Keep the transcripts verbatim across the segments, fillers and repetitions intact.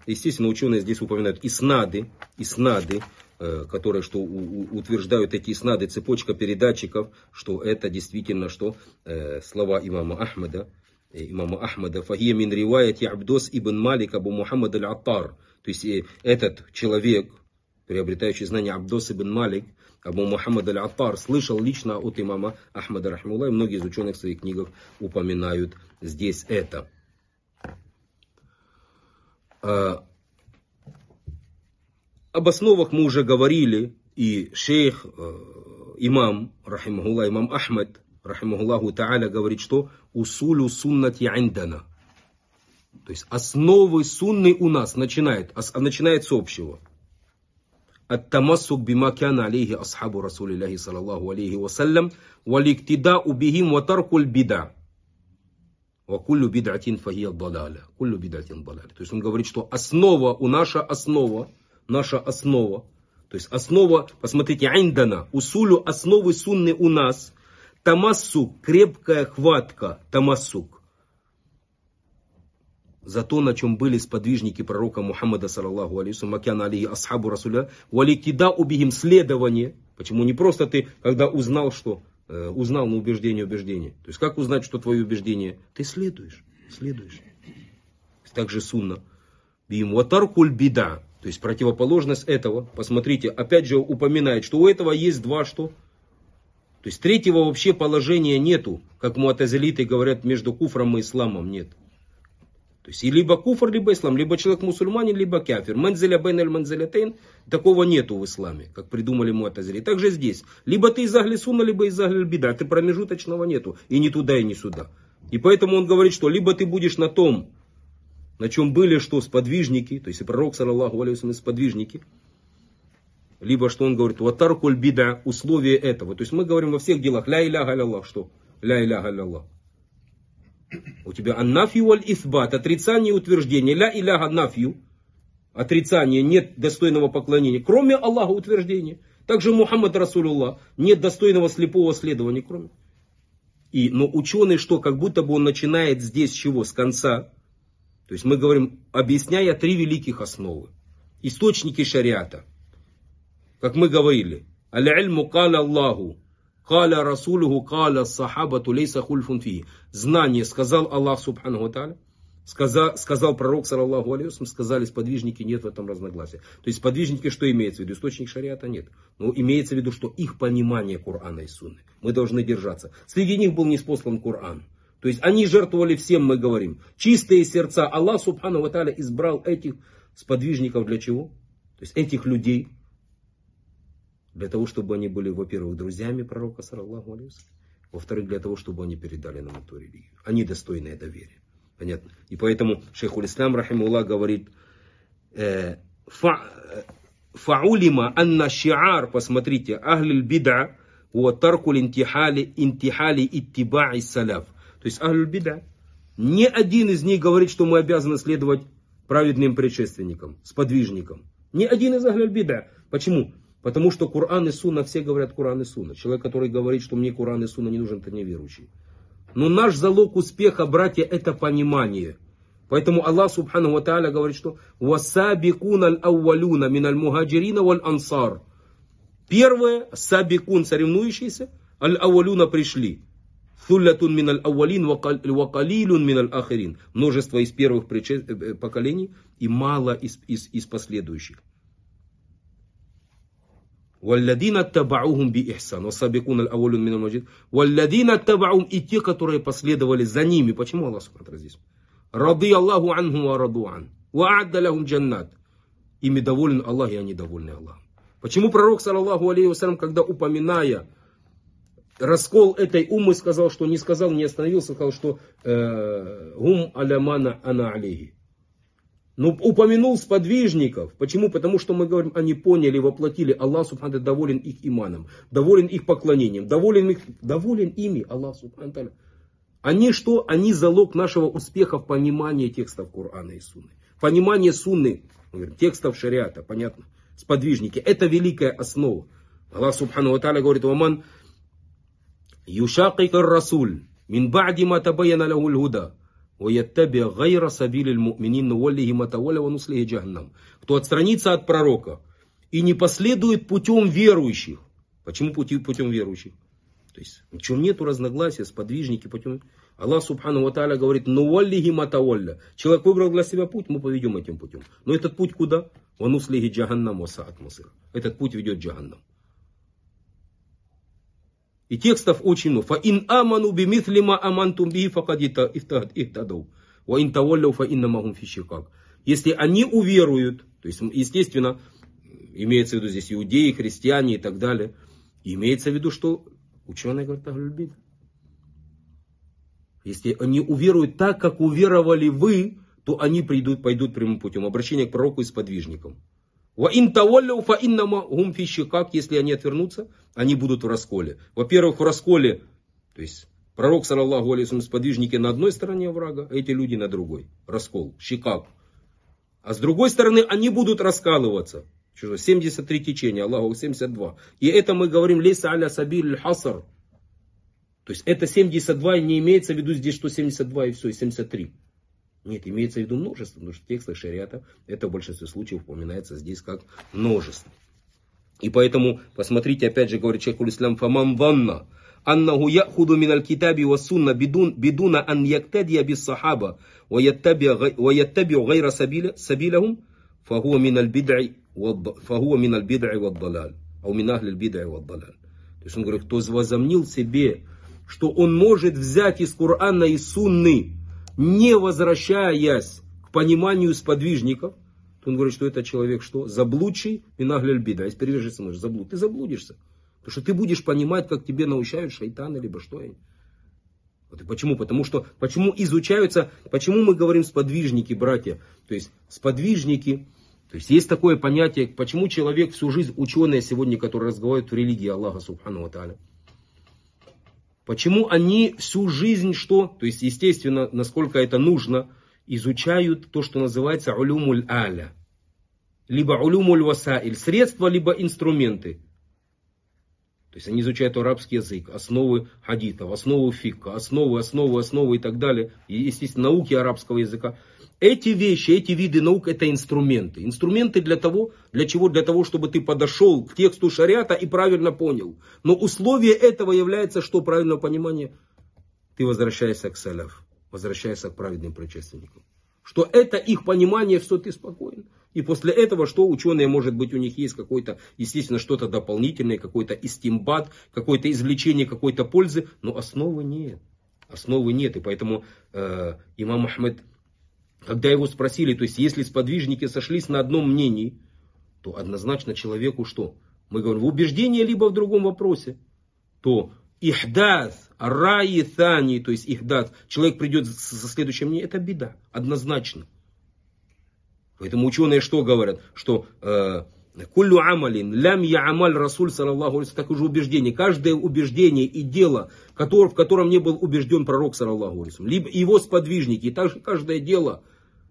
Естественно, ученые здесь упоминают иснады, иснады, которые что утверждают эти иснады, цепочка передатчиков, что это действительно что слова имама Ахмада, имама Ахмада, фахия мин риваяти Абдос ибн Малик Абу Мухаммад аль-Аттар. То есть этот человек, приобретающий знания Абдос ибн Малик Абу Мухаммад аль-Аттар, слышал лично от имама Ахмада рахимуллах, и многие из ученых в своих книгах упоминают здесь это. Об основах мы уже говорили, и шейх, имам, рахимахуллах, имам Ахмад, рахимахуллаху та'аля, говорит, что усулю суннати индана. То есть основы сунны у нас начинает, начинает с общего. Ат-тамассук бима кана алейхи асхабу расулиллахи саллаллаху алейхи вассалям, валиктидау бихим ва таркуль бида. Ва куллю бид'атин фахия далаля. Куллю бид'атин далаля. То есть он говорит, что основа, у наша основа, наша основа, то есть основа, посмотрите, индана, усулю, основы сунны у нас, тамассук, крепкая хватка, тамассук. За то, на чем были сподвижники пророка Мухаммада, саллаллаху алейхи вассалям, макяна алейхи асхабу расуля, валикида убихим, следование. Почему? Не просто ты, когда узнал, что, э, узнал на убеждение убеждение. То есть, как узнать, что твое убеждение? Ты следуешь, следуешь. Также сунна. Бим ватаркуль бида. То есть, противоположность этого, посмотрите, опять же упоминает, что у этого есть два что? То есть, третьего вообще положения нету, как муатазилиты говорят, между куфром и исламом нет. То есть, и либо куфр, либо ислам, либо человек мусульманин, либо кафир. Манзиля бейн аль манзилятейн, такого нету в исламе, как придумали муатазили. Также здесь, либо ты из ахли сунна, либо из ахли бида, ты промежуточного нету, и ни туда, и ни сюда. И поэтому он говорит, что либо ты будешь на том, на чем были что сподвижники, то есть и пророк, саллаллаху алейхи вассалям, сподвижники, либо что он говорит, ватаркуль бида, условие этого. То есть мы говорим во всех делах, ля иляха илlallah, что? Ля иляха илlallah. У тебя аннафью валь исбат, отрицание и утверждение. Ля иляха нафью, отрицание, нет достойного поклонения, кроме Аллаха утверждения. Также Мухаммад Расулуллах, нет достойного слепого следования, кроме. И, но ученый что, как будто бы он начинает здесь с чего? С конца. То есть мы говорим, объясняя три великих основы. Источники шариата. Как мы говорили, аль-ильму каля Аллаху, каля Расулуху, каля сахабату лейса хульфун фи. Знание сказал Аллах субхану ва тааля, сказал, сказал пророк, саллаллаху алейхи вассалям, сказали сподвижники, нет в этом разногласия. То есть сподвижники что имеется в виду? Источник шариата нет. Но имеется в виду, что их понимание Корана и Сунны. Мы должны держаться. Среди них был ниспослан Коран. То есть они жертвовали всем, мы говорим. Чистые сердца. Аллах субхану ва тааля избрал этих сподвижников для чего? То есть этих людей. Для того, чтобы они были, во-первых, друзьями пророка, саллаллаху алейхи вассалям. Во-вторых, для того, чтобы они передали нам эту религию. Они достойные доверия. Понятно? И поэтому шейхуль ислам, рахимуллах, говорит, фаулима анна шиар, посмотрите, ахлиль бида, уа таркуль интихали, интихали иттиба'i саляф. То есть ахлиль бида, ни один из них говорит, что мы обязаны следовать праведным предшественникам, сподвижникам. Ни один из ахлиль бида. Почему? Потому что Коран и Сунна, все говорят Коран и Сунна. Человек, который говорит, что мне Коран и Сунна не нужен, это неверующий. Но наш залог успеха, братья, это понимание. Поэтому Аллах субхану ва тааля говорит, что «Васабикун аль-аувалюна мин аль-мухаджирина валь-ансар». Первое, сабикун, соревнующиеся, аль-аувалюна пришли. Thullatun мин аль-аувалин вакалилун мин аль-ахирин. Множество из первых поколений и мало из, из, из последующих. Валладина табаухум би ихсан. Васабикун аль-аувалюн мин аль-мухаджирин. Валладина табаухум, и те, которые последовали за ними. Почему Аллах субхану ва тааля здесь? Ради Аллаху анху ва раду ан. Ва а'адда лахум джаннат. Ими доволен Аллах, и они довольны Аллахом. Почему пророк, саллаллаху алейхи вассалям, когда упоминая раскол этой уммы, сказал, что не сказал, не остановился, сказал, что гум алямана ана алейхи. Но упомянул сподвижников. Почему? Потому что мы говорим, они поняли, воплотили. Аллах субхану доволен их иманом, доволен их поклонением, доволен, их, доволен ими. Аллах субхану. Они что? Они залог нашего успеха в понимании текстов Корана и Сунны. Понимание Сунны, текстов шариата, понятно? Сподвижники. Это великая основа. Аллах субхану ва тааля говорит, «Ваман юшакик ар-расуль мин ба'ди ма табаяна лаху аль-худа, وَيَتَّبِعْ غَيْرَ سَبِيلِ الْمُؤْمِنِينَ نُوَلِّهِ مَا تَوَلَّى وَنُصْلِهِ جَهَنَّمَ. Кто отстранится от пророка и не последует путем верующих. Почему путем, путем верующих? То есть, в чем нету разногласия, сподвижники путем. Аллах Субхану ва Тааля говорит, нуаллихи матавалля. Человек выбрал для себя путь, мы поведем этим путем. Но этот путь куда? Вануслихи джаханнам васаат масир. Этот путь ведет джаханнам. И текстов очень много. Фа ин аману бимитли ма амантум бихи факад ихтадау. Ва ин тавалляу фа инна махум фи шикак. Если они уверуют, то есть, естественно, имеется в виду здесь иудеи, христиане и так далее. Имеется в виду, что ученые говорят, Ахлюль-Бид'а. Если они уверуют так, как уверовали вы, то они придут, пойдут прямым путем. Обращение к пророку и сподвижникам. Если они отвернутся, они будут в расколе. Во-первых, в расколе, то есть пророк, саллаллаху алейхи ва саллям, сподвижники на одной стороне врага, а эти люди на другой. Раскол, шикак. А с другой стороны, они будут раскалываться. семьдесят три течения, Аллаху семьдесят два. И это мы говорим, лейса аля сабиль хасар. То есть это семьдесят два, не имеется в виду здесь, что семьдесят два и все, и семьдесят три. Нет, имеется в виду множество, потому что в текстах шариата это в большинстве случаев упоминается здесь как множество. И поэтому, посмотрите, опять же говорит шейхуль ислам, фаман ванна, аннаху яхуду миналь китаби ва сунна бидуна ан яктадия бис сахаба ва яттабиу гайра сабилахум, фахуа миналь бид'и фахуа миналь бид'и ва далаль, ау мин ахлиль бид'и ва далаль. То есть он говорит, кто возомнил себе, что он может взять из Корана и Сунны, не возвращаясь к пониманию сподвижников, то он говорит, что это человек что? Заблудший минагляль бида. Если перевяжется, может заблуд. Ты заблудишься. Потому что ты будешь понимать, как тебе научают шайтаны, либо что. Вот и почему? Потому что, почему изучаются, почему мы говорим сподвижники, братья? То есть, сподвижники, то есть, есть такое понятие, почему человек всю жизнь, ученые сегодня, которые разговаривают в религии Аллаха Субхану ва Тааля, почему они всю жизнь что? То есть, естественно, насколько это нужно, изучают то, что называется улюмуль аля. Либо улюмуль васаиль. Средства, либо инструменты. То есть, они изучают арабский язык, основы хадитов, основы фикха, основы, основы, основы и так далее. И, естественно, науки арабского языка. Эти вещи, эти виды наук, это инструменты. Инструменты для того, для чего? Для того, чтобы ты подошел к тексту шариата и правильно понял. Но условие этого является, что правильное понимание? Ты возвращаешься к саляф, возвращаешься к праведным предшественникам. Что это их понимание, что ты спокоен. И после этого, что ученые, может быть, у них есть какое-то, естественно, что-то дополнительное, какой-то истимбат, какое-то извлечение какой-то пользы, но основы нет. Основы нет. И поэтому э, имам Ахмед, когда его спросили, то есть, если сподвижники сошлись на одном мнении, то однозначно человеку что? Мы говорим, в убеждении, либо в другом вопросе. То ихдат, раи тани, то есть ихдат, человек придет со следующим мнением, это беда, однозначно. Поэтому ученые что говорят? Что куллю амалин лям я амаль расуль саллаллаху алейхи, так уже убеждение. Каждое убеждение и дело, который, в котором не был убежден пророк саллаллаху алейхи, либо его сподвижники, и также каждое дело,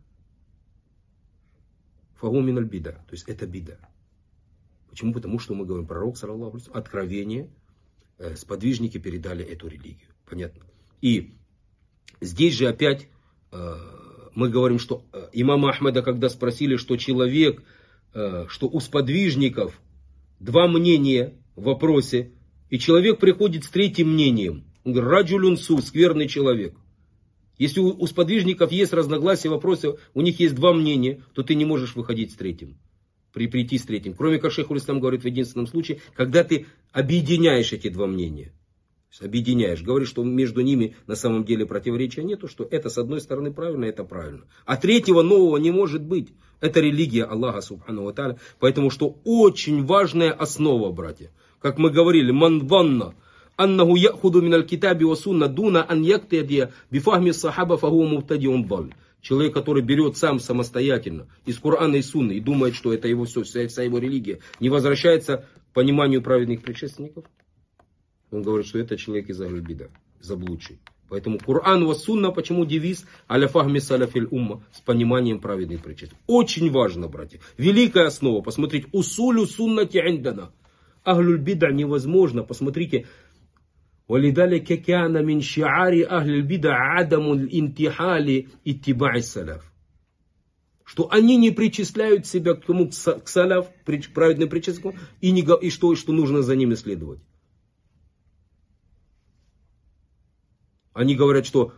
фаху миналь бида, то есть это бида. Почему? Потому что мы говорим, пророк саллаллаху алейхи, откровение, э, сподвижники передали эту религию. Понятно? И здесь же опять э, мы говорим, что э, имама Ахмеда, когда спросили, что человек, э, что у сподвижников два мнения в вопросе, и человек приходит с третьим мнением. Он говорит, раджулюн су, скверный человек. Если у, у сподвижников есть разногласия в вопросе, у них есть два мнения, то ты не можешь выходить с третьим. При, прийти с третьим. Кроме как шейхуль ислам говорит в единственном случае, когда ты объединяешь эти два мнения. Объединяешь. Говоришь, что между ними на самом деле противоречия нету, что это с одной стороны правильно, это правильно. А третьего нового не может быть. Это религия Аллаха Субхану ва Тааля. Поэтому что очень важная основа, братья. Как мы говорили, ман ванна. Аннаху яхуду миналь китаби ва сунна дуна ан яктадия бифахми сахаба фаху муптадиун даль. Человек, который берет сам самостоятельно из Корана и Сунны и думает, что это его все, вся, вся его религия, не возвращается к пониманию праведных предшественников, он говорит, что это человек из Ахль бида, заблудший. Поэтому Коран ва Сунна, почему девиз аля фахми салафиль умма, с пониманием праведных предшественников. Очень важно, братья. Великая основа. Посмотрите, усулю суннати индана. Ахлюль бида невозможно. Посмотрите, وَلِذَلِكَ كَانَ مِنْ شِعَارِ أَهْلِ الْبِدَعِ عَدَمُ الْإِنْتِحَالِ اتِّبَاعِ السَّلَفِ. Что они не причисляют себя к кому, к салаф, к праведным причастникам, и, не, и что, что нужно за ними следовать. Они говорят, что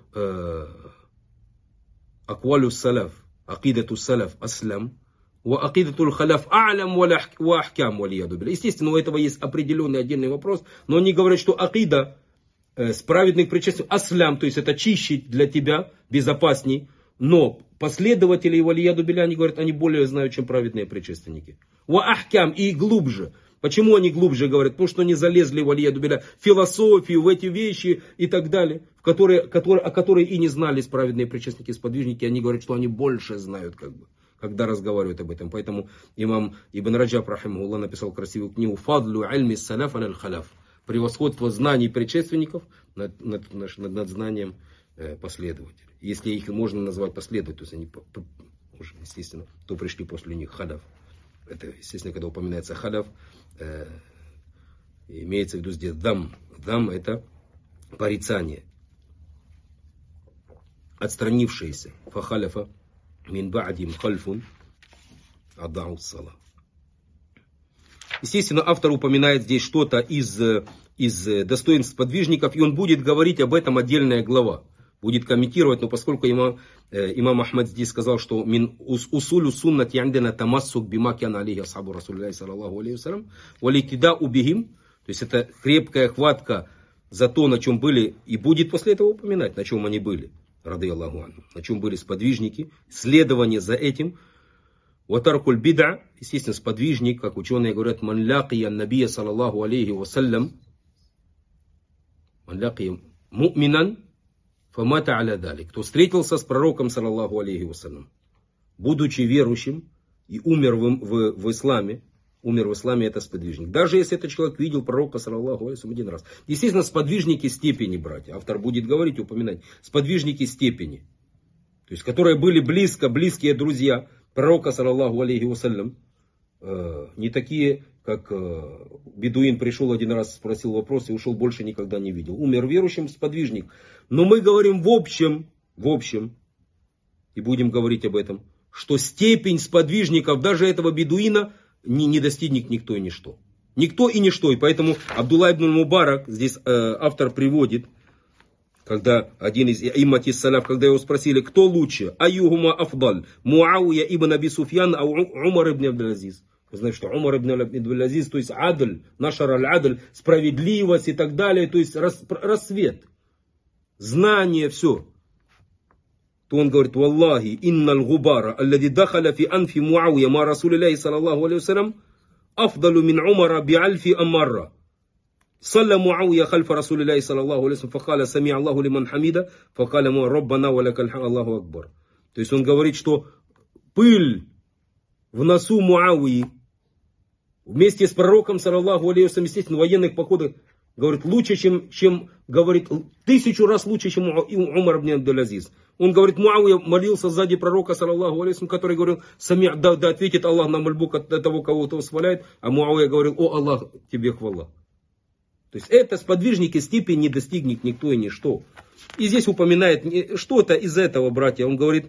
аквалю салаф, акидату салаф аслам, ва акидату халяф а'лям ва ахкям валияду билля. Естественно, у этого есть определенный отдельный вопрос, но они говорят, что акида с праведных причастников аслам, то есть это чище для тебя, безопасней, но последователи валияду билля, они говорят, они более знают, чем праведные предшественники. Ва ахкям, и глубже. Почему они глубже говорят? Потому что они залезли в валияду билля, в философию, в эти вещи и так далее, в которые, которые, о которых и не знали праведные предшественники, сподвижники. Они говорят, что они больше знают, как бы, когда разговаривают об этом. Поэтому имам Ибн Раджаб, рахимахуллах, написал красивую книгу «Фадлу альми салаф аль халяф». Превосходство знаний предшественников над, над, над, над знанием э, последователей. Если их можно назвать последователями, то есть они, уже, естественно, то пришли после них халяф. Это, естественно, когда упоминается халяф, э, имеется в виду здесь дам. Дам — это порицание. Отстранившиеся. Фахаляфа мин ба'дим хальфун адау салах. Естественно, автор упоминает здесь что-то из, из достоинств подвижников, и он будет говорить об этом отдельная глава. Будет комментировать, но поскольку имам, э, имам Ахмад здесь сказал, что мин усулю суннати андена тамассук бима кяна алейхи асхабу расулиллахи саллаллаху алейхи вассалям валикидау бихим, то есть это крепкая хватка за то, на чем были, и будет после этого упоминать, на чем они были, рады Аллаху анху, на чем были сподвижники, следование за этим. Ватаркуль бида, естественно, сподвижник, как ученые говорят, ман лакия набия саллаллаху алейхи вассалям, ман лакия му'минан, фамата аля дали. Кто встретился с пророком, саллаллаху алейхи вассалям, будучи верующим и умер в, в, в исламе, умер в исламе, это сподвижник. Даже если этот человек видел пророка, саллаллаху алейхи вассалям, один раз. Естественно, сподвижники степени, братья. Автор будет говорить, упоминать. Сподвижники степени. То есть, которые были близко, близкие друзья пророка, саллаллаху алейхи вассалям. Э, не такие, как э, бедуин пришел один раз, спросил вопрос и ушел, больше никогда не видел. Умер верующим, сподвижник. Но мы говорим в общем, в общем, и будем говорить об этом, что степень сподвижников даже этого бедуина не, не достигнет никто и ничто. Никто и ничто. И поэтому Абдулла ибн Мубарак, здесь э, автор приводит, когда один из иммати салаф, когда его спросили, кто лучше, аюхума афдаль, Муауия ибн Аби Суфьян, а Умар ибн Абдул-Азиз. Вы знаете, что Умар ибн Абдул-Азиз, то есть адль, нашар аль-адль, справедливость и так далее, то есть рас, рассвет, знание, все. То он говорит, валлахи, инналь губара, аллади дахаля фи анфи Муауия, ма Расулиллахи саллаллаху алейхи вассалям, афдалу мин Умара би альфи аммарра. صلى معاوية خلف رسول الله صلى الله عليه وسلم فقال سمع الله لمن حميده فقال ربنا ولك الحمد الله أكبر. То есть он говорит, что пыль в носу Муавии вместе с пророком, саллаллаху алейхи вассалям, естественно, в военных походах, говорит, лучше, чем, чем, говорит, тысячу раз лучше, чем Умар ибн Абдул-Азиз. Он говорит, Муавия молился сзади пророка, саллаллаху алейхи вассалям, который говорил, сами, да, да ответит Аллах на мольбу от того, кого-то восхваляет, а Муавия говорил, о Аллах, тебе хвала. То есть это сподвижники степени не достигнет никто и ничто. И здесь упоминает что-то из этого, братья. Он говорит,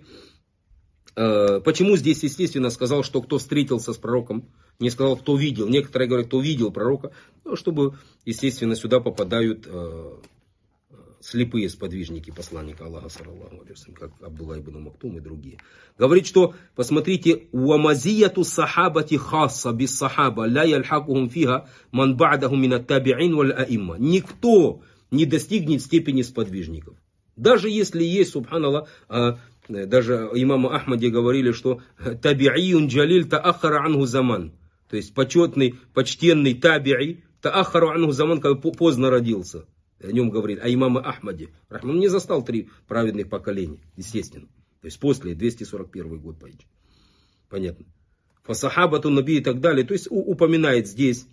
э, почему здесь, естественно, сказал, что кто встретился с пророком, не сказал, кто видел. Некоторые говорят, кто видел пророка, ну, чтобы, естественно, сюда попадают э, слепые сподвижники посланника Аллаха, саллаллаху алейхи вассалям, как Абдулла ибн Мактум и другие. Говорит, что, посмотрите, уамазияту сахабати хасса бис сахаба ля яльхакухум фиха ман ба'дахум минат таби'ин валь аимма. Никто не достигнет степени сподвижников. Даже если есть, субханаллах, даже имама Ахмаде говорили, что таби'июн джалиль таахара анху заман. То есть почетный, почтенный таби'и таахару анху заман, когда поздно родился. О нем говорили, о имаме Ахмаде. Он не застал три праведных поколения, естественно. То есть после, двести сорок первый год, понятно. Фасахабату наби и так далее. То есть упоминает здесь.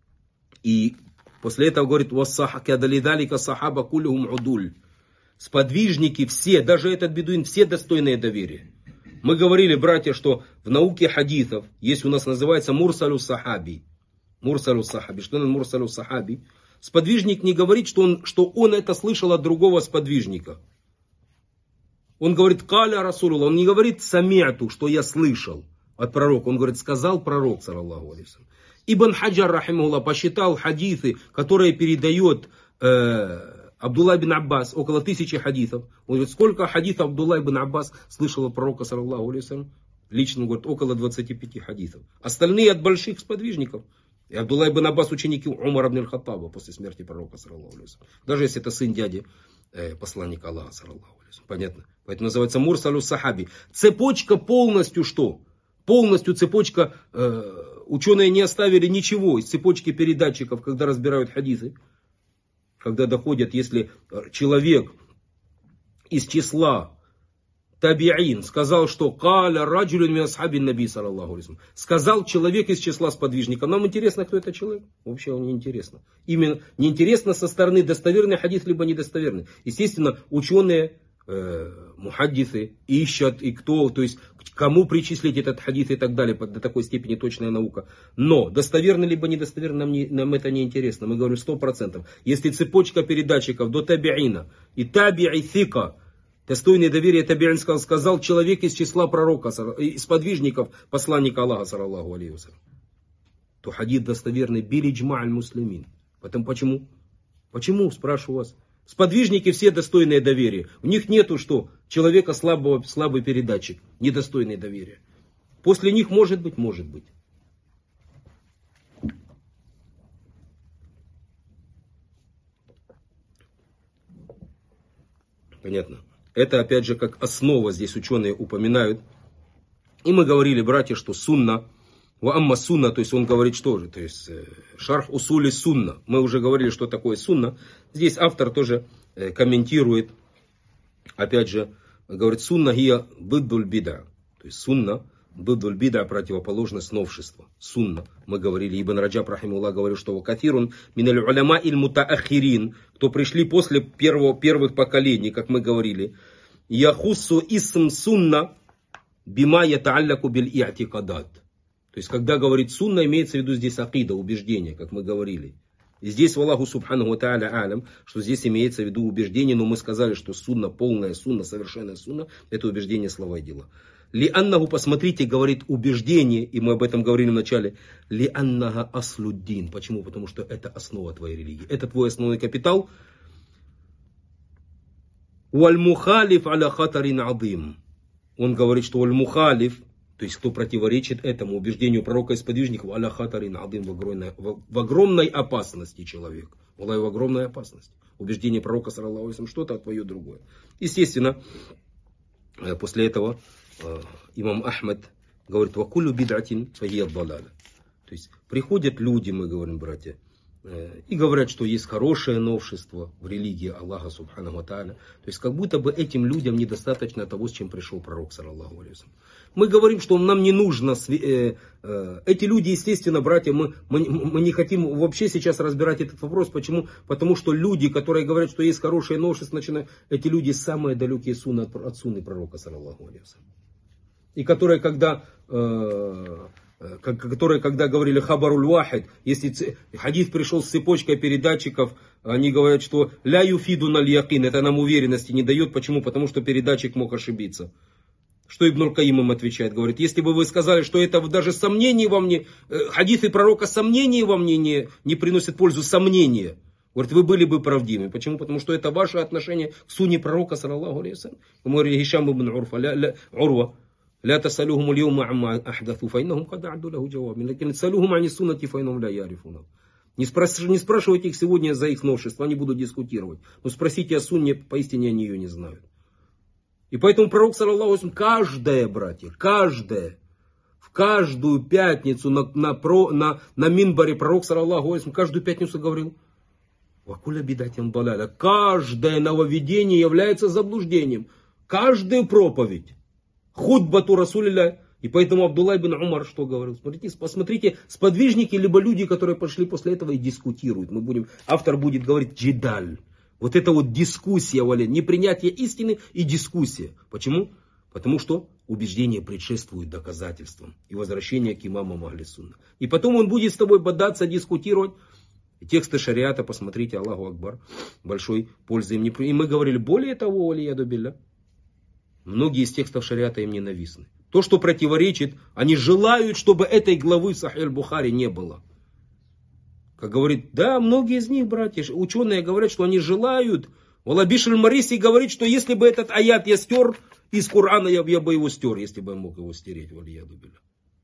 И после этого говорит, вассахакядалидалика сахаба кулюхум удуль. Сподвижники все, даже этот бедуин, все достойные доверия. Мы говорили, братья, что в науке хадисов есть у нас называется мурсалю сахаби. Мурсалю сахаби. Что это мурсалю сахаби? Сподвижник не говорит, что он, что он это слышал от другого сподвижника. Он говорит «Каля Расулуллах», он не говорит «Самиату», что я слышал от пророка. Он говорит «сказал пророк», саллаллаху алейхи ва саллям. Ибн Хаджар, рахимахуллах, посчитал хадисы, которые передает э, Абдулла ибн Аббас, около тысячи хадисов. Он говорит, сколько хадисов Абдулла ибн Аббас слышал от пророка, саллаллаху алейхи ва саллям? Лично, он говорит, около двадцати пяти хадисов. Остальные от больших сподвижников. И Абдулла ибн Аббас ученики Умара ибн аль-Хаттаба после смерти пророка, саллаллаху алейхи ва саллям. Даже если это сын дяди э, посланника Аллаха, саллаллаху алейхи ва саллям. Понятно? Поэтому называется Мурсалю Сахаби. Цепочка полностью что? Полностью цепочка, э, ученые не оставили ничего из цепочки передатчиков, когда разбирают хадисы. Когда доходят, если человек из числа табиин сказал, что «Каля раджулюн мин асхабин наби, саллаллаху алейхи ва саллям». Сказал человек из числа сподвижников. Нам интересно, кто это человек? Вообще он не интересно. Именно не интересно со стороны достоверный хадис, либо недостоверный. Естественно, ученые, э, мухаддисы ищут и кто, то есть кому причислить этот хадис и так далее, до такой степени точная наука. Но достоверно либо недостоверно нам, не, нам это не интересно. Мы говорим сто процентов. Если цепочка передатчиков до табиина и таби'i сика, достойный доверия табиин сказал, сказал человек из числа пророка, из подвижников посланника Аллаха, саллаллаху алейхи ва саллям, то хадис достоверный билиджма аль-муслимин. Потом почему? Почему, спрашиваю вас? Сподвижники все достойные доверия. У них нету что? Человека слабого, слабый передатчик, недостойный доверия. После них может быть, может быть. Понятно. Это опять же как основа здесь ученые упоминают. И мы говорили, братья, что сунна, ва амма сунна, то есть он говорит что же, то есть шарх усули сунна. Мы уже говорили, что такое сунна. Здесь автор тоже комментирует, опять же, говорит, сунна гия биддуль бида. То есть сунна, биддуль бида, противоположность новшества. Сунна, мы говорили, Ибн Раджаб, рахимуллах, говорил, что кафирун миналь уляма иль мутаахирин, кто пришли после первого, первых поколений, как мы говорили, яхуссу исм сунна бима ятаалляку биль и'тикадат. То есть, когда говорит сунна, имеется в виду здесь акида, убеждение, как мы говорили. И здесь, Аллаху субханаху ва тааля алям, что здесь имеется в виду убеждение, но мы сказали, что сунна, полная сунна, совершенная сунна, это убеждение, слова и дела. Ли аннаху, посмотрите, говорит убеждение, и мы об этом говорили в начале, ли аннага аслуддин. Почему? Потому что это основа твоей религии. Это твой основной капитал. Уаль мухалиф аля хатарин адим. Он говорит, что уаль мухалиф, то есть, кто противоречит этому убеждению пророка и сподвижников, аля хатарин адым, в огромной, в, в огромной опасности человек. Аллах, в огромной опасности. Убеждение пророка, саллаллаху алейхи ва саллям, что-то, а твое другое. Естественно, после этого э, имам Ахмад говорит, вакулю бидатин фахия далаля. То есть, приходят люди, мы говорим, братья, и говорят, что есть хорошее новшество в религии Аллаха субханаху ва тааля. То есть, как будто бы этим людям недостаточно того, с чем пришел пророк, саллаллаху алейхи ва саллям. Мы говорим, что нам не нужно, э, э, эти люди, естественно, братья, мы, мы, мы не хотим вообще сейчас разбирать этот вопрос. Почему? Потому что люди, которые говорят, что есть хорошее новшество, начинают, эти люди самые далекие сунны от, от сунны пророка, саллаллаху алейхи ва саллям. И которые, когда... Э, которые, когда говорили хабаруль вахид, если хадис пришел с цепочкой передатчиков, они говорят, что ля юфиду наль якин, это нам уверенности не дает. Почему? Потому что передатчик мог ошибиться. Что Ибн аль-Каим им отвечает? Говорит, если бы вы сказали, что это даже сомнений во мне, хадисы пророка сомнений во мне не, не приносят пользу, сомнения. Говорит, вы были бы правдивы. Почему? Потому что это ваше отношение к сунне пророка, саллаллаху алейхи ва саллям. Мы говорили, Гишам ибн Урфа, ля, ля, Урва. لا تسألوهم اليوم عما أحدثوا فإنهم قد أعدوا له جواب لكن تسألوهم عن السنة فإنهم لا يعرفون. Не спрашивайте их сегодня за их новшество, они будут дискутировать. Но спросите о сунне, поистине они ее не знают. И поэтому пророк, саллаллаху алейхи ва саллям, каждое, братья, каждое, в каждую пятницу на, на, на, на минбаре пророк, саллаллаху алейхи ва саллям, каждую пятницу говорил, вакуля бидатин далаля. Каждое нововведение является заблуждением. Каждая проповедь. Худбату Расулилля. И поэтому Абдулла ибн Умар что говорил? Смотрите, посмотрите, сподвижники, либо люди, которые пошли после этого и дискутируют. Мы будем, автор будет говорить джидаль. Вот это вот дискуссия, валя, непринятие истины и дискуссия. Почему? Потому что убеждение предшествует доказательствам и возвращение к имамам Ахли Сунна. И потом он будет с тобой бодаться, дискутировать. И тексты шариата, посмотрите, Аллаху Акбар, большой пользы им не приносят. И мы говорили, более того, валияду билля, многие из текстов шариата им ненавистны. То, что противоречит, они желают, чтобы этой главы Сахих аль-Бухари не было. Как говорит, да, многие из них, братья, ученые говорят, что они желают. Валла Бишр аль-Мариси говорит, что если бы этот аят я стер из Корана, я, я бы его стер, если бы я мог его стереть. Валияду билля.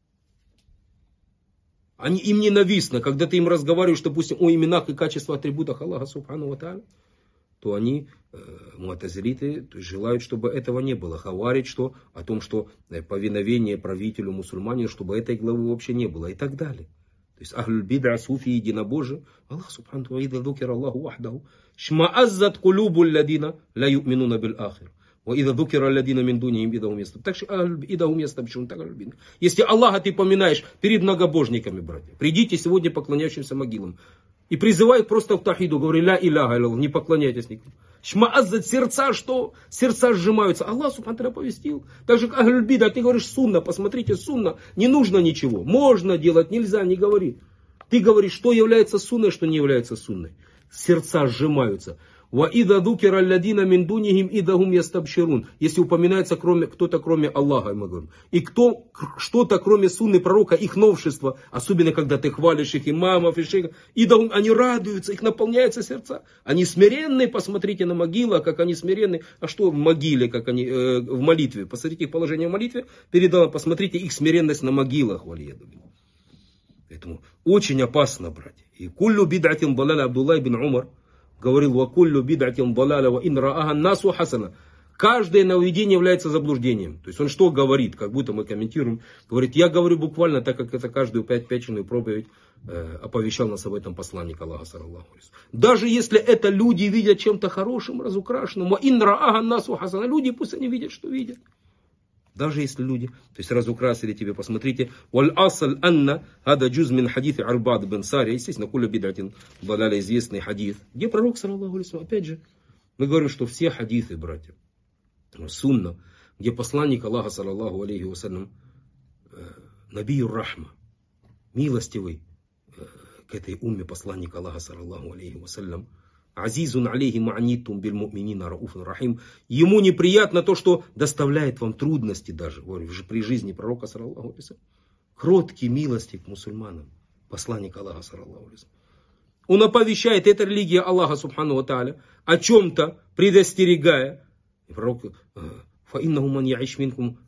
Они, им ненавистно, когда ты им разговариваешь, допустим, о именах и качествах, атрибутах Аллаха Субхану ва Тааля, то они, э, муатазилиты, желают, чтобы этого не было. Хаварит, что о том, что э, повиновение правителю мусульманину, чтобы этой главы вообще не было и так далее. То есть ахлюль бид'a, суфи, единобожие, Аллах Субхану ва Тааля, дукир Аллаху вахдаху, шмааззат кулюбу лладина ла ю'минуна бил ахир. وإذا ذكر الذين من دونهم إذا هم يستبشرون. Так что إذا هم يستبشرون, так и если Аллаха ты поминаешь перед многобожниками, братья, придите сегодня поклоняющимся могилам и призывают просто к тахиду, говорят, ля иляха илlallah, не поклоняйтесь никому. Шмааззат, сердца что? Сердца сжимаются. Аллах субхану ва тааля повестил. Так же, как ахлюль бид'a, ты говоришь сунна, посмотрите, сунна, не нужно ничего. Можно делать, нельзя, не говори. Ты говоришь, что является сунной, что не является сунной. Сердца сжимаются. وَإِذَا ذُكِرَ الَّذِينَ مِنْ دُونِهِمْ إِذَا هُمْ يَسْتَبْشِرُونَ. Если упоминается кроме, кто-то кроме Аллаха, мы говорим. И кто, что-то кроме сунны пророка, их новшества, особенно когда ты хвалишь их имамов и шейхов, إِذَا они радуются, их наполняются сердца. Они смиренные, посмотрите на могилах, как они смиренные. А что в могиле, как они э, в молитве? Посмотрите их положение в молитве, передано, посмотрите их смиренность на могилах. Поэтому очень опасно, братья. И куллю бид'атин далаля, Абдуллах ибн Умар говорил, вакуллю бид'атин далаля ва ин рааха насу хасана. Каждое нововведение является заблуждением. То есть он что говорит, как будто мы комментируем. Говорит, я говорю буквально, так как это каждую пятипечную проповедь э, оповещал нас об этом посланник Аллаха, саллаллаху алейхи. Даже если это люди видят чем-то хорошим, разукрашенным, ва ин рааха насу хасана, люди пусть они видят, что видят. Даже если люди, то есть разукрасили тебе, посмотрите, валь асаль анна хада джуз мин хадифи Арбад бен Сария, естественно, куля бид'атин далаля, известный хадиф, где пророк, саллаллаху алейхи, опять же, мы говорим, что все хадифы, братья, сунна, где посланник Аллаха, саллаллаху алейхи вассалям, набию рахма, милостивый к этой умме посланник Аллаха, саллаллаху алейхи вассалям, азизун алейхи ма'анитум биль му'минина рауфун рахим. Ему неприятно то, что доставляет вам трудности даже, говорю, при жизни пророка, саллаллаху алейхи вассалям. Кроткий, милостив к мусульманам, посланник Аллаха, саллаллаху алейхи вассалям. Он оповещает, это религия Аллаха, субхану ва тааля, о чем-то предостерегая. И пророк, фаиннаху ман я'иш минкум,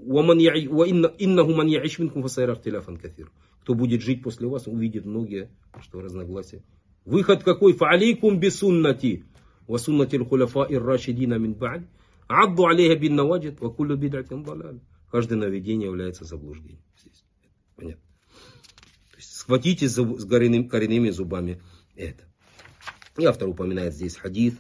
иннаху ман я'иш минкум фасайра ихтиляфан кафир. Кто будет жить после вас, увидит многие, что разногласия. Выход какой? Фа'алейкум бисуннати ва суннати аль-хуляфа'i ар-рашидина мин ба'д. Адду алейха бин наваджид ва куллю бид'атин далаль. Каждое наведение является заблуждением. Понятно. То есть схватите с коренными, коренными зубами это. И автор упоминает здесь хадис.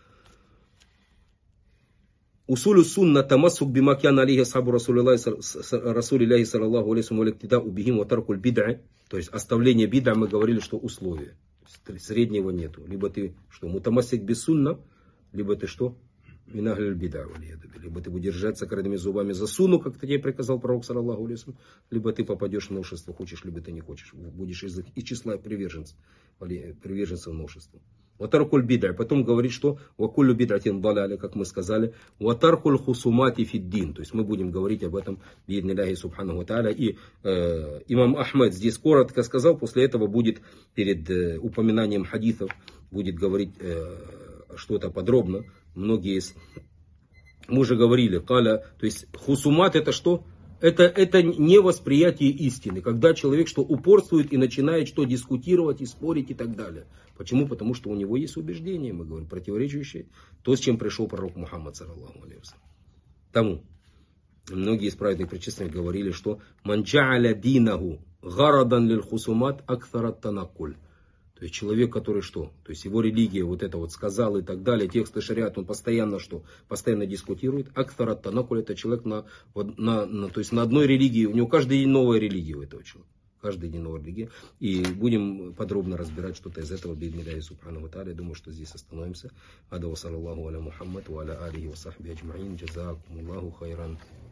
Усулю сунна тамассук бима кяна алейхи асхабу расулиллахи саллаллаху алейхи ва иктидау бихим ва таркуль бид'а. То есть оставление бид'а, мы говорили, что условие. Среднего нету. Либо ты что, мутамассик без сунна, либо ты что? Минагль бид'а. Либо ты будешь держаться коренными зубами за сунну, как тебе приказал пророк, саллаллаху алейхи ва саллям, либо ты попадешь в новшество, хочешь, либо ты не хочешь. Будешь из, из числа приверженцев, приверженцев новшества. Ватаркуль бид'а. Потом говорит, что вакуллю бид'атин далаля, как мы сказали, ватаркуль хусумати фиддин. То есть мы будем говорить об этом биидниллахи субхану ва тааля. И э, имам Ахмед здесь коротко сказал, после этого будет перед э, упоминанием хадисов, будет говорить э, что-то подробно. Многие из... Мы уже говорили, каля, то есть хусумат это что? Это, это не восприятие истины, когда человек что упорствует и начинает что дискутировать и спорить и так далее. Почему? Потому что у него есть убеждения, мы говорим, противоречащие то, с чем пришел пророк Мухаммад, саллаллаху алейхи вассалям. Тому многие из праведных причастных говорили, что ман джа'аля динаху гарадан лиль хусумат акthарат танаккуль. То есть человек, который что? То есть его религия вот это вот сказал и так далее, тексты шариат, он постоянно что? Постоянно дискутирует. Акthарат танаккуль, это человек на, на, на, то есть на одной религии, у него каждый день новая религия у этого человека. Каждый день новая религия. И будем подробно разбирать что-то из этого. Биидниллахи субхану ва тааля. Думаю, что здесь остановимся. Ада ва саллаллаху аля Мухаммад ва аля алихи ва сахби аджмаин. Джазакумуллаху хайран.